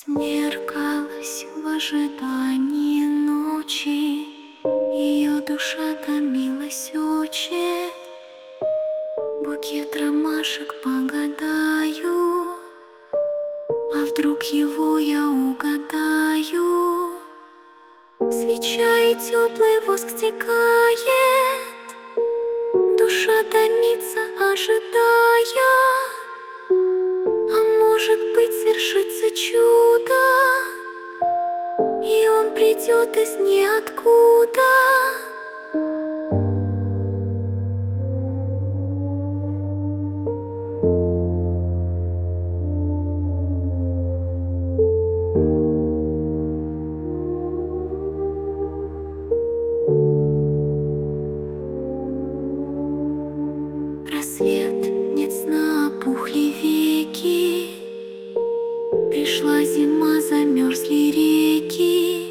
Смеркалась в ожидании ночи, ее душа томилась очень. Букет ромашек погадаю, а вдруг его я угадаю. Свеча и теплый воск стекает, душа томится, ожидая. А может быть, свершится чудо, и он придет из ниоткуда. Рассвет, нет сна, опухли веки. Пришла зима, замерзли реки.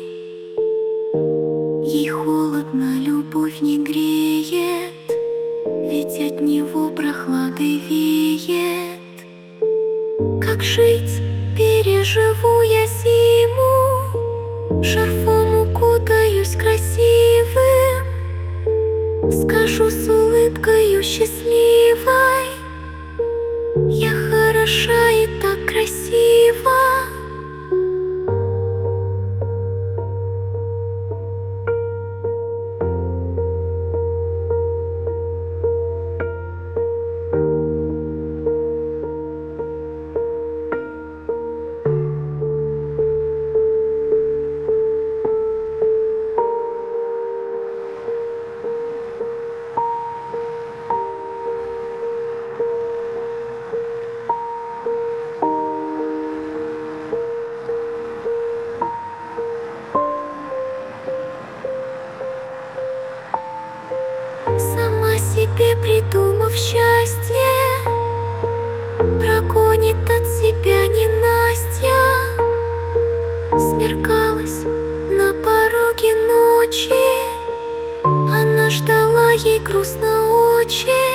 Ей холодно, любовь не греет, ведь от него прохладой веет. Как жить, переживу я зиму, шарфом укутаюсь красивым. Скажу с улыбкою счастливой: я хороша и так красива. Сама себе придумав счастье, прогонит от себя ненастья. Смеркалась на пороге ночи, она ждала, ей грустно очень.